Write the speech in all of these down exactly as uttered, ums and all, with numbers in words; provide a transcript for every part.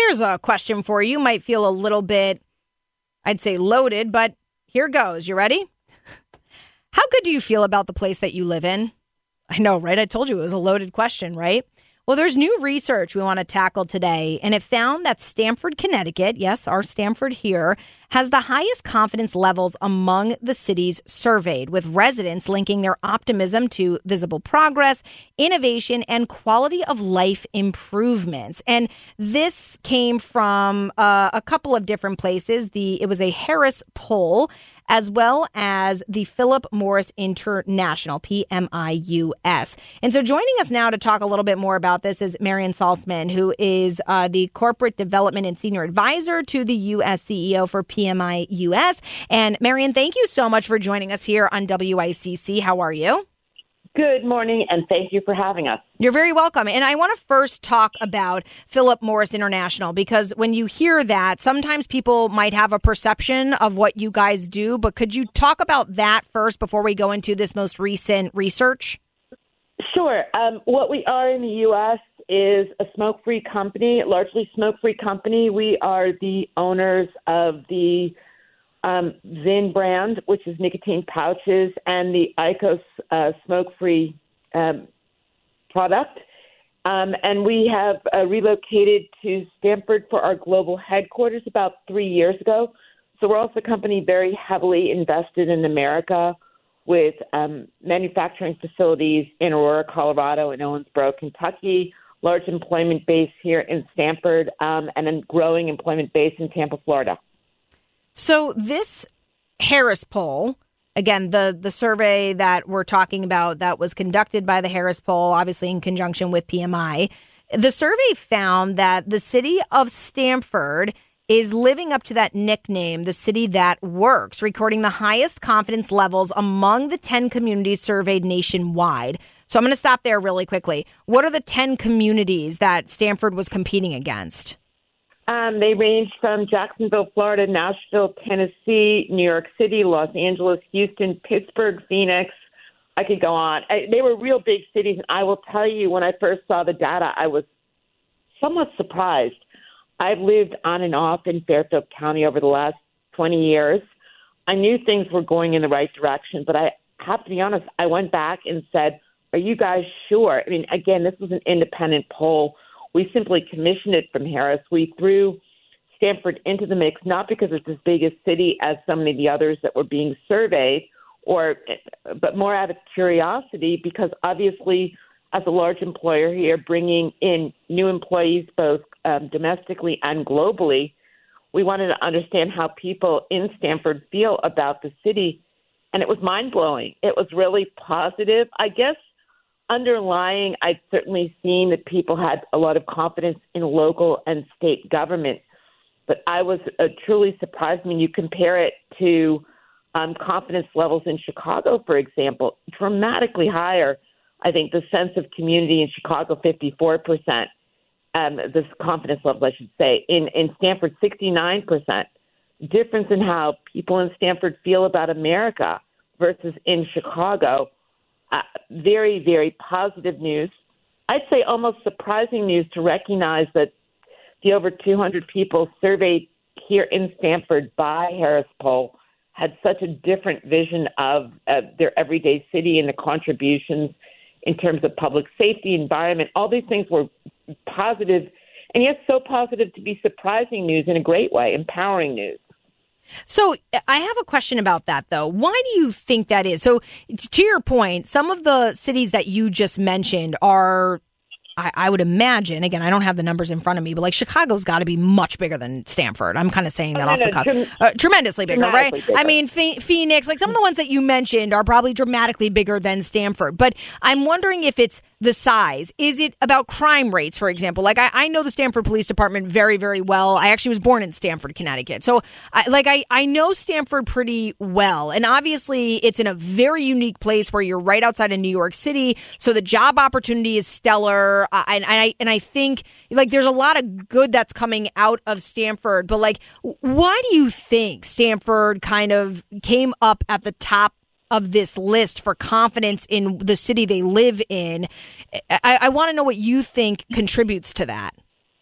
here's a question for you. Might feel a little bit, I'd say loaded, but here goes. You ready? How good do you feel about the place that you live in? I know, right? I told you it was a loaded question, right? Well, there's new research we want to tackle today, and it found that Stamford, Connecticut, yes, our Stamford here, has the highest confidence levels among the cities surveyed, with residents linking their optimism to visible progress, innovation, and quality of life improvements. And this came from uh, a couple of different places. The It was a Harris poll, as well as the Philip Morris International, P M I U S. And so joining us now to talk a little bit more about this is Marion Saltzman, who is uh, the Corporate Development and Senior Advisor to the U S C E O for P M I U S. And Marion, thank you so much for joining us here on W I C C. How are you? Good morning, and thank you for having us. You're very welcome. And I want to first talk about Philip Morris International, because when you hear that, sometimes people might have a perception of what you guys do. But could you talk about that first before we go into this most recent research? Sure. Um, what we are in the U S is a smoke-free company, largely smoke-free company. We are the owners of the Um, Zyn brand, which is nicotine pouches, and the IQOS uh, smoke-free um, product. Um, and we have uh, relocated to Stamford for our global headquarters about three years ago. So we're also a company very heavily invested in America, with um, manufacturing facilities in Aurora, Colorado, and Owensboro, Kentucky, large employment base here in Stamford, um, and a growing employment base in Tampa, Florida. So this Harris poll, again, the, the survey that we're talking about that was conducted by the Harris poll, obviously in conjunction with P M I, the survey found that the city of Stamford is living up to that nickname, the city that works, recording the highest confidence levels among the ten communities surveyed nationwide. So I'm going to stop there really quickly. What are the ten communities that Stamford was competing against? Um, they range from Jacksonville, Florida, Nashville, Tennessee, New York City, Los Angeles, Houston, Pittsburgh, Phoenix. I could go on. I, they were real big cities, and I will tell you, when I first saw the data, I was somewhat surprised. I've lived on and off in Fairfield County over the last twenty years. I knew things were going in the right direction, but I have to be honest, I went back and said, are you guys sure? I mean, again, this was an independent poll. We simply commissioned it from Harris. We threw Stamford into the mix, not because it's as big a city as so many of the others that were being surveyed, or, but more out of curiosity, because obviously, as a large employer here, bringing in new employees both um, domestically and globally, we wanted to understand how people in Stamford feel about the city, and it was mind-blowing. It was really positive. I guess underlying, I'd certainly seen that people had a lot of confidence in local and state government, but I was uh, truly surprised when you compare it to um, confidence levels in Chicago, for example, dramatically higher. I think the sense of community in Chicago, fifty-four percent, um, this confidence level, I should say, in, in Stamford, sixty-nine percent. Difference in how people in Stamford feel about America versus in Chicago. Uh, very, very positive news. I'd say almost surprising news to recognize that the over two hundred people surveyed here in Stamford by Harris Poll had such a different vision of uh, their everyday city and the contributions in terms of public safety, environment. All these things were positive, and yet so positive to be surprising news in a great way, empowering news. So I have a question about that, though. Why do you think that is? So to your point, some of the cities that you just mentioned are, I, I would imagine, again, I don't have the numbers in front of me, but like Chicago's got to be much bigger than Stamford. I'm kind of saying that oh, off no, the cuff. Trem- uh, tremendously bigger, right? bigger. I mean, Ph- Phoenix, like some of the ones that you mentioned are probably dramatically bigger than Stamford. But I'm wondering if it's the size. Is it about crime rates, for example? Like I, I know the Stamford Police Department very, very well. I actually was born in Stamford, Connecticut. So I, like I, I know Stamford pretty well. And obviously it's in a very unique place where you're right outside of New York City. So the job opportunity is stellar. Uh, and, and I and I think like there's a lot of good that's coming out of Stamford. But like, why do you think Stamford kind of came up at the top of this list for confidence in the city they live in? I, I want to know what you think contributes to that.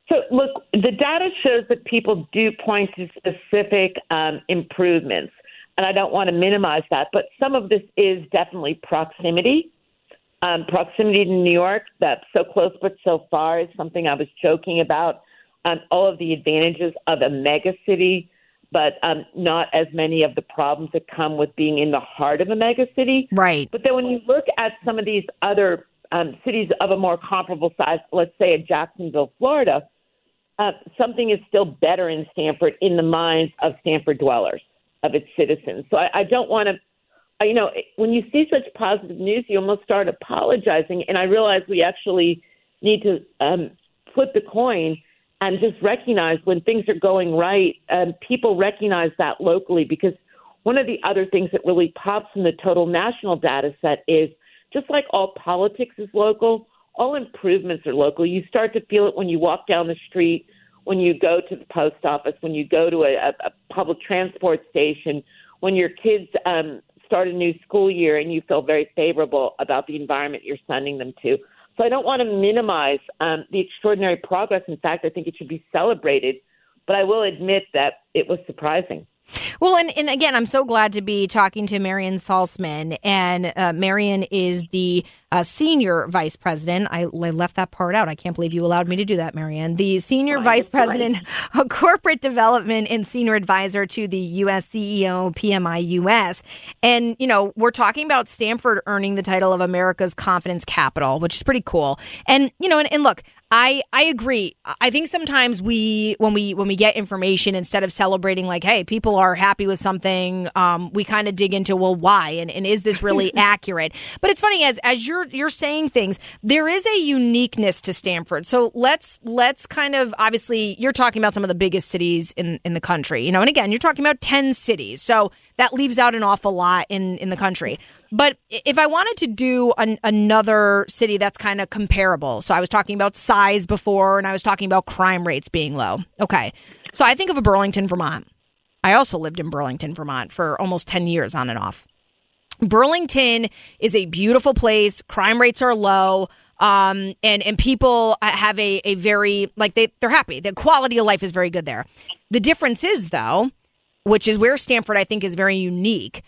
So, look, the data shows that people do point to specific um, improvements, and I don't want to minimize that, but some of this is definitely proximity. Um, proximity to New York, that's so close but so far, is something I was joking about. Um, all of the advantages of a mega city, but um, not as many of the problems that come with being in the heart of a mega city. Right. But then when you look at some of these other um, cities of a more comparable size, let's say in Jacksonville, Florida, uh, something is still better in Stamford in the minds of Stamford dwellers, of its citizens. So I, I don't want to, you know, when you see such positive news, you almost start apologizing. And I realize we actually need to um, flip the coin and just recognize when things are going right. Um, people recognize that locally, because one of the other things that really pops in the total national data set is just like all politics is local, all improvements are local. You start to feel it when you walk down the street, when you go to the post office, when you go to a, a public transport station, when your kids um, start a new school year and you feel very favorable about the environment you're sending them to. So I don't want to minimize um, the extraordinary progress. In fact, I think it should be celebrated. But I will admit that it was surprising. Well, and, and again, I'm so glad to be talking to Marian Salzman. And uh, Marian is the uh, senior vice president. I, I left that part out. I can't believe you allowed me to do that, Marian. The senior oh, vice president of corporate development and senior advisor to the U S C E O, P M I U S. And, you know, we're talking about Stamford earning the title of America's confidence capital, which is pretty cool. And, you know, and, and look, I, I agree. I think sometimes we, when we, when we get information, instead of celebrating like, hey, people are happy with something, um, we kind of dig into, well, why? And, and is this really accurate? But it's funny, as, as you're, you're saying things, there is a uniqueness to Stamford. So let's, let's kind of, obviously you're talking about some of the biggest cities in, in the country, you know, and again, you're talking about ten cities. So that leaves out an awful lot in, in the country. But if I wanted to do an, another city that's kind of comparable, so I was talking about size before, and I was talking about crime rates being low. Okay. So I think of a Burlington, Vermont. I also lived in Burlington, Vermont for almost ten years on and off. Burlington is a beautiful place. Crime rates are low. Um, and, and people have a, a very, like they, they're happy. The quality of life is very good there. The difference is, though, which is where Stamford, I think, is very unique,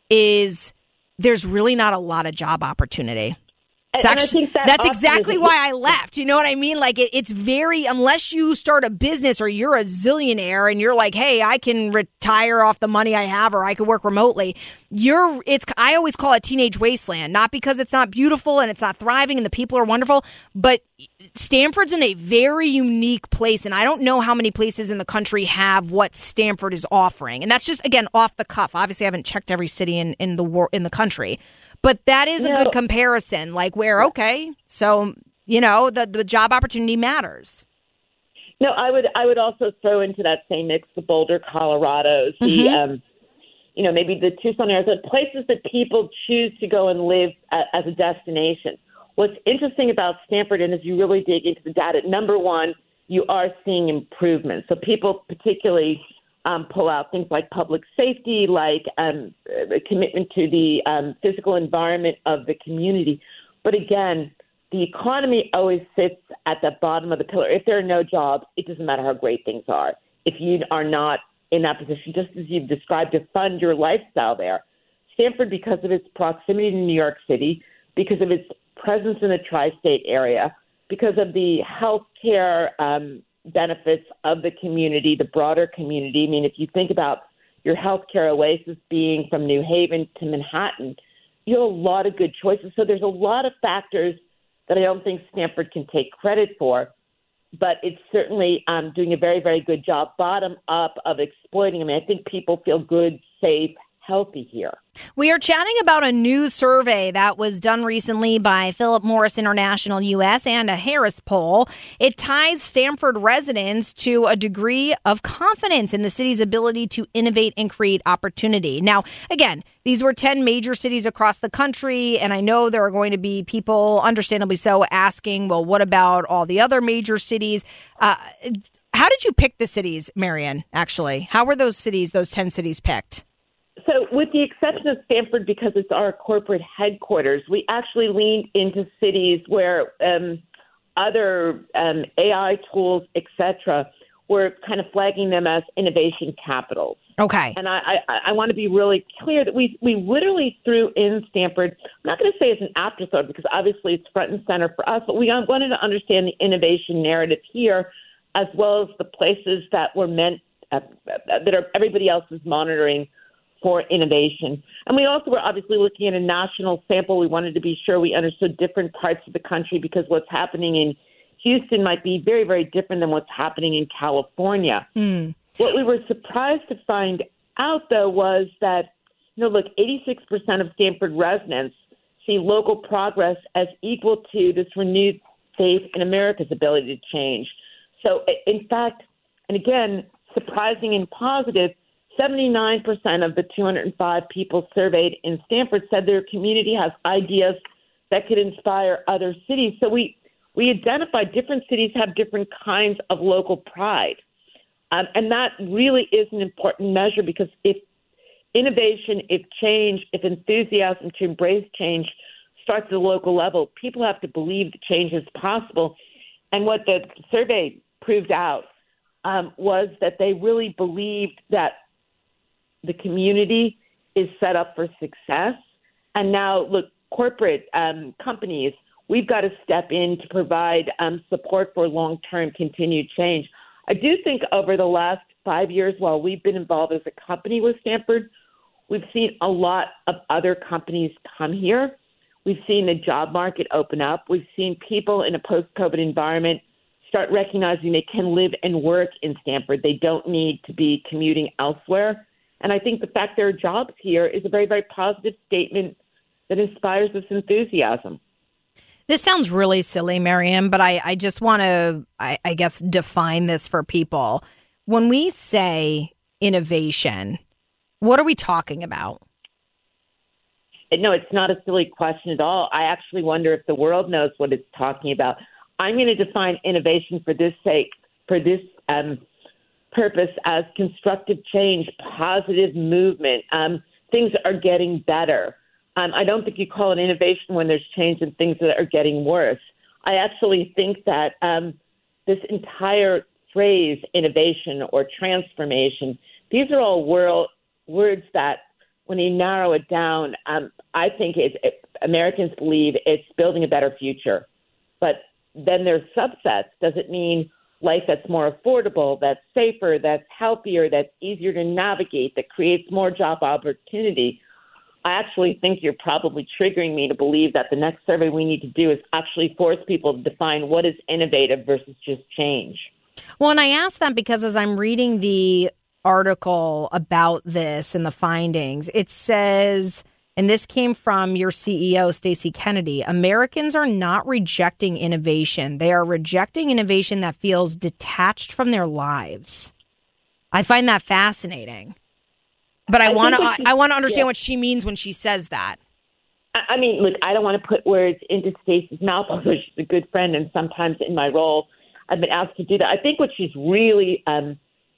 is there's really not a lot of job opportunity. It's and, actually, and I think that that's exactly why I left. You know what I mean? Like it, it's very, unless you start a business or you're a zillionaire and you're like, hey, I can retire off the money I have, or I could work remotely. You're, it's, I always call it teenage wasteland, not because it's not beautiful and it's not thriving and the people are wonderful, but Stamford's in a very unique place. And I don't know how many places in the country have what Stamford is offering. And that's just, again, off the cuff. Obviously I haven't checked every city in, in the war, in the country. But that is a no. good comparison, like where, okay, so, you know, the, the job opportunity matters. No, I would I would also throw into that same mix the Boulder, Colorado's, the, Mm-hmm. um, you know, maybe the Tucson areas, the places that people choose to go and live a, as a destination. What's interesting about Stamford, and as you really dig into the data, number one, you are seeing improvements. So people particularly Um, pull out things like public safety, like um, a commitment to the um, physical environment of the community. But again, the economy always sits at the bottom of the pillar. If there are no jobs, it doesn't matter how great things are. If you are not in that position, just as you've described, to fund your lifestyle there. Stamford, because of its proximity to New York City, because of its presence in the tri-state area, because of the health care um benefits of the community, the broader community. I mean, if you think about your healthcare oasis being from New Haven to Manhattan, you have a lot of good choices. So there's a lot of factors that I don't think Stamford can take credit for, but it's certainly um, doing a very, very good job bottom up of exploiting. I mean, I think people feel good, safe, healthy here. We are chatting about a new survey that was done recently by Philip Morris International U S and a Harris poll. It ties Stamford residents to a degree of confidence in the city's ability to innovate and create opportunity. Now, again, these were ten major cities across the country, and I know there are going to be people, understandably so, asking, well, what about all the other major cities? Uh, how did you pick the cities, Marian, actually? How were those cities, those ten cities picked? So with the exception of Stamford, because it's our corporate headquarters, we actually leaned into cities where um, other um, A I tools, et cetera, we're kind of flagging them as innovation capitals. Okay. And I, I, I want to be really clear that we we literally threw in Stanford. I'm not going to say it's an afterthought because obviously it's front and center for us, but we wanted to understand the innovation narrative here as well as the places that were meant, uh, that are everybody else is monitoring for innovation. And we also were obviously looking at a national sample. We wanted to be sure we understood different parts of the country because what's happening in Houston might be very, very different than what's happening in California. Mm. What we were surprised to find out, though, was that, you know, look, eighty-six percent of Stanford residents see local progress as equal to this renewed faith in America's ability to change. So, in fact, and again, surprising and positive, seventy-nine percent of the two hundred five people surveyed in Stanford said their community has ideas that could inspire other cities. So we, we identified different cities have different kinds of local pride. Um, and that really is an important measure because if innovation, if change, if enthusiasm to embrace change starts at the local level, people have to believe that change is possible. And what the survey proved out um, was that they really believed that the community is set up for success. And now, look, corporate um, companies, we've got to step in to provide um, support for long-term continued change. I do think over the last five years, while we've been involved as a company with Stanford, we've seen a lot of other companies come here. We've seen the job market open up. We've seen people in a post-COVID environment start recognizing they can live and work in Stanford. They don't need to be commuting elsewhere. And I think the fact there are jobs here is a very, very positive statement that inspires this enthusiasm. This sounds really silly, Miriam, but I, I just want to, I, I guess, define this for people. When we say innovation, what are we talking about? No, it's not a silly question at all. I actually wonder if the world knows what it's talking about. I'm going to define innovation for this sake, for this um, purpose as constructive change, positive movement. Um, things are getting better. Um, I don't think you call it innovation when there's change and things that are getting worse. I actually think that um, this entire phrase, innovation or transformation, these are all world, words that, when you narrow it down, um, I think it's, it, Americans believe it's building a better future. But then there's subsets. Does it mean life that's more affordable, that's safer, that's healthier, that's easier to navigate, that creates more job opportunity? I actually think you're probably triggering me to believe that the next survey we need to do is actually force people to define what is innovative versus just change. Well, and I ask that because as I'm reading the article about this and the findings, it says, and this came from your C E O, Stacey Kennedy, Americans are not rejecting innovation. They are rejecting innovation that feels detached from their lives. I find that fascinating. But I, I want to I, I want to understand yeah. what she means when she says that. I mean, look, I don't want to put words into Stacey's mouth, although she's a good friend, and sometimes in my role, I've been asked to do that. I think what she's really um,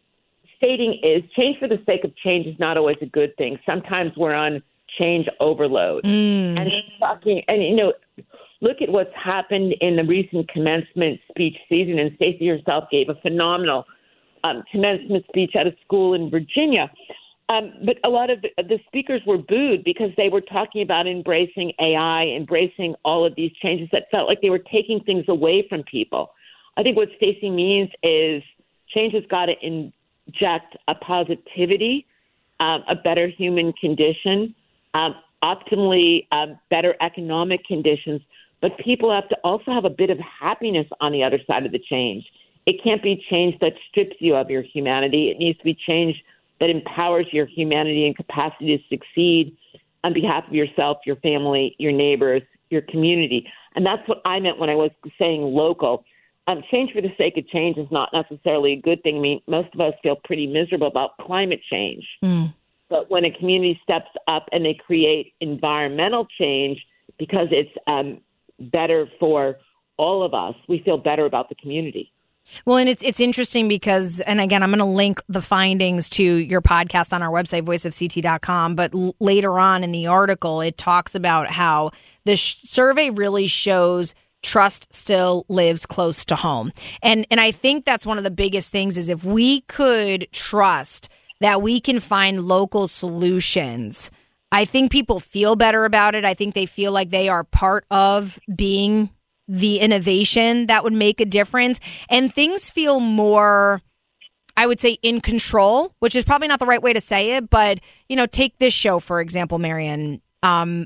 stating is change for the sake of change is not always a good thing. Sometimes we're on change overload. Mm. And she's talking, and you know, look at what's happened in the recent commencement speech season, and Stacey herself gave a phenomenal um, commencement speech at a school in Virginia. Um, but a lot of the, the speakers were booed because they were talking about embracing A I, embracing all of these changes that felt like they were taking things away from people. I think what Stacey means is change has got to inject a positivity, um, a better human condition, um, optimally um, better economic conditions, but people have to also have a bit of happiness on the other side of the change. It can't be change that strips you of your humanity. It needs to be change that empowers your humanity and capacity to succeed on behalf of yourself, your family, your neighbors, your community. And that's what I meant when I was saying local. Um, change for the sake of change is not necessarily a good thing. I mean, most of us feel pretty miserable about climate change. Mm. But when a community steps up and they create environmental change because it's um, better for all of us, we feel better about the community. Well, and it's it's interesting because, and again, I'm going to link the findings to your podcast on our website, voice of c t dot com. But l- later on in the article, it talks about how the sh- survey really shows trust still lives close to home. And and I think that's one of the biggest things is if we could trust that we can find local solutions, I think people feel better about it. I think they feel like they are part of being the innovation that would make a difference. And things feel more, I would say, in control, which is probably not the right way to say it. But, you know, take this show, for example, Marian. Um,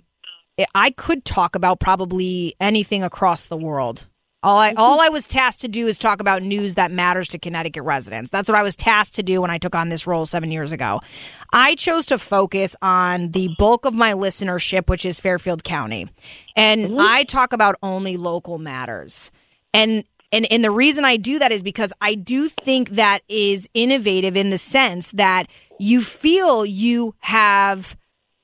I could talk about probably anything across the world. All I all I was tasked to do is talk about news that matters to Connecticut residents. That's what I was tasked to do when I took on this role seven years ago. I chose to focus on the bulk of my listenership, which is Fairfield County. And mm-hmm. I talk about only local matters. And, and and the reason I do that is because I do think that is innovative in the sense that you feel you have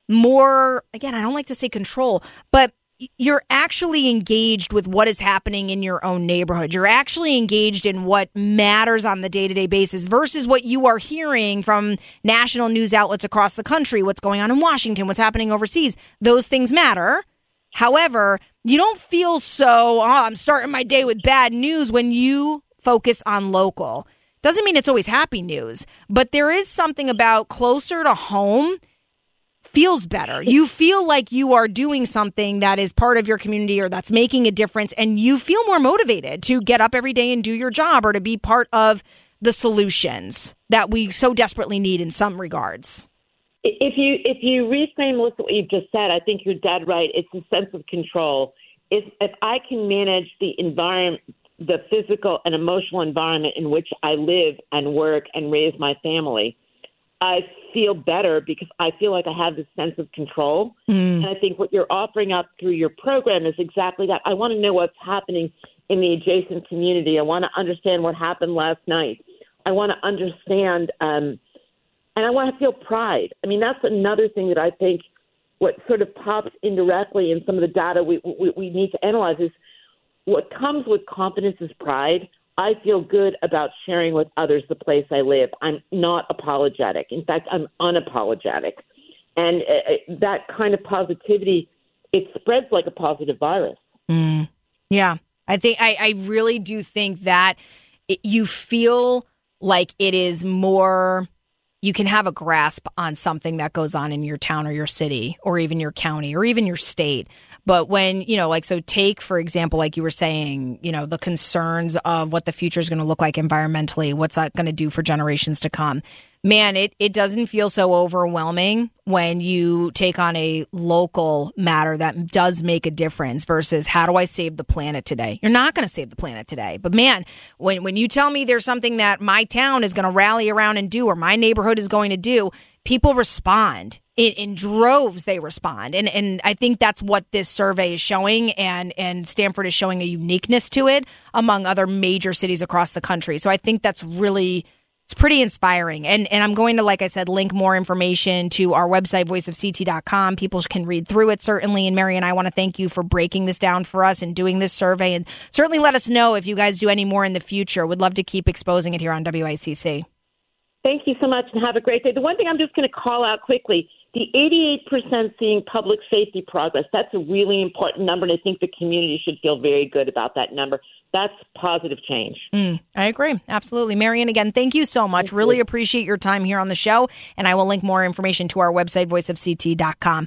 more, again, I don't like to say control, but you're actually engaged with what is happening in your own neighborhood. You're actually engaged in what matters on the day-to-day basis versus what you are hearing from national news outlets across the country, what's going on in Washington, what's happening overseas. Those things matter. However, you don't feel so, oh, I'm starting my day with bad news when you focus on local. Doesn't mean it's always happy news, but there is something about closer to home feels better. You feel like you are doing something that is part of your community or that's making a difference, and you feel more motivated to get up every day and do your job or to be part of the solutions that we so desperately need in some regards. If you if you reframe what you've just said, I think you're dead right. It's a sense of control. If if I can manage the environment, the physical and emotional environment in which I live and work and raise my family, I feel better because I feel like I have this sense of control. Mm. And I think what you're offering up through your program is exactly that. I want to know what's happening in the adjacent community. I want to understand what happened last night. I want to understand, um, and I want to feel pride. I mean, that's another thing that I think what sort of pops indirectly in some of the data we, we, we need to analyze is what comes with confidence is pride. I feel good about sharing with others the place I live. I'm not apologetic. In fact, I'm unapologetic. And uh, that kind of positivity, it spreads like a positive virus. Mm. Yeah, I think I, I really do think that it, you feel like it is more, you can have a grasp on something that goes on in your town or your city or even your county or even your state. But when, you know, like, so take, for example, like you were saying, you know, the concerns of what the future is going to look like environmentally, what's that going to do for generations to come. Man, it, it doesn't feel so overwhelming when you take on a local matter that does make a difference versus how do I save the planet today? You're not going to save the planet today. But man, when, when you tell me there's something that my town is going to rally around and do or my neighborhood is going to do, people respond. In, in droves, they respond. And and I think that's what this survey is showing. And, and Stamford is showing a uniqueness to it among other major cities across the country. So I think that's really, it's pretty inspiring. And and I'm going to, like I said, link more information to our website, voice of c t dot com. People can read through it, certainly. And Marian, I want to thank you for breaking this down for us and doing this survey. And certainly let us know if you guys do any more in the future. Would love to keep exposing it here on W I C C. Thank you so much and have a great day. The one thing I'm just going to call out quickly, the eighty-eight percent seeing public safety progress, that's a really important number, and I think the community should feel very good about that number. That's positive change. Mm, I agree. Absolutely. Marian, again, thank you so much. Thank really you. Appreciate your time here on the show, and I will link more information to our website, voice of c t dot com.